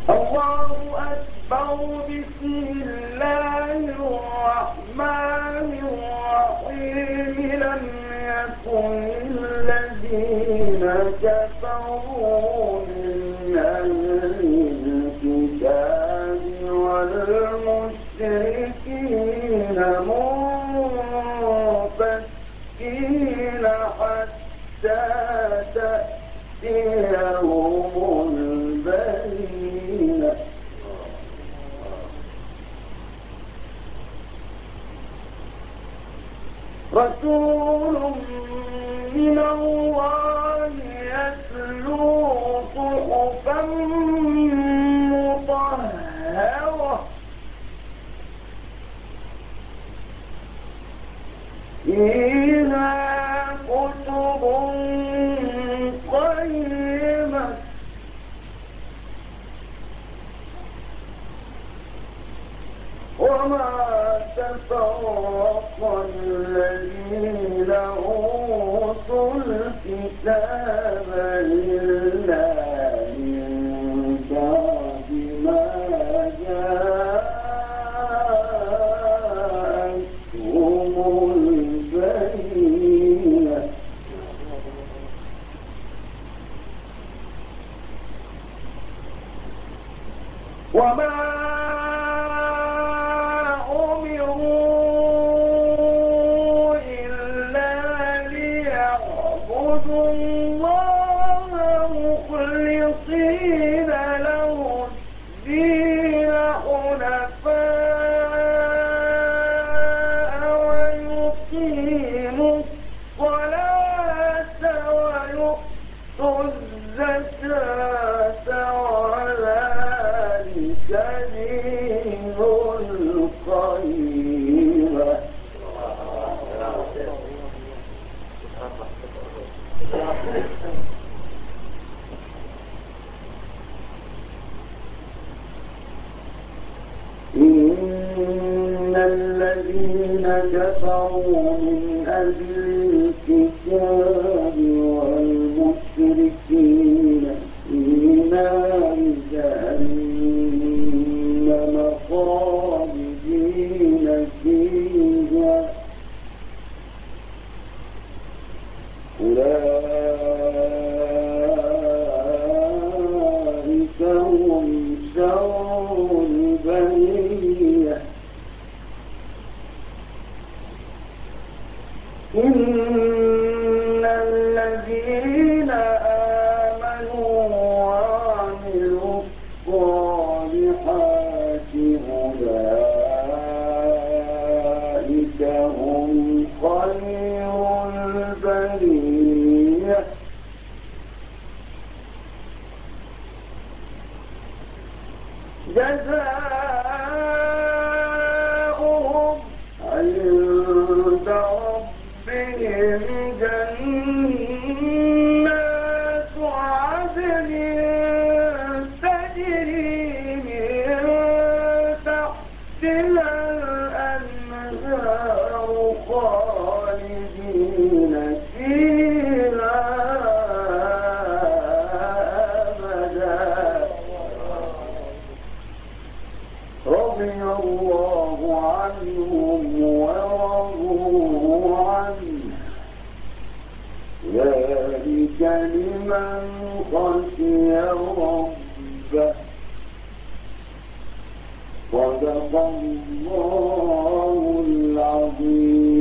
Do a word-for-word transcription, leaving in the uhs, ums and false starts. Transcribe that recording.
الله أكبر. بسم الله الرحمن الرحيم. لم يكن الذين كفروا من أهل الكتاب والمشركين منفكين حتى تأتيهم البينة. رسول من الله يتلو صحفا مطهرة فيها كتب قيمة وما تفرق الذين أوتوا الكتاب إلا من بعد ما جاءتهم البينة. وما الله مخلصين له الدين حنفاء ويقيموا الصلاة ويؤتوا الزكاة وذلك دين القيمة. إن الذين كفروا من أهل الكتاب والمشركين في نار جهنم خالدين فيها أولئك هم شر البرية. إن الذين آمنوا وعملوا الصالحات أولئك هم خير البرية. جزاؤهم عند ربهم جنات عدن تجري من تحتها الأنهار خالدين فيها أبدا. رضي الله عنهم ورضوا عنه ذلك لمن خشي ربه. صدق الله العظيم.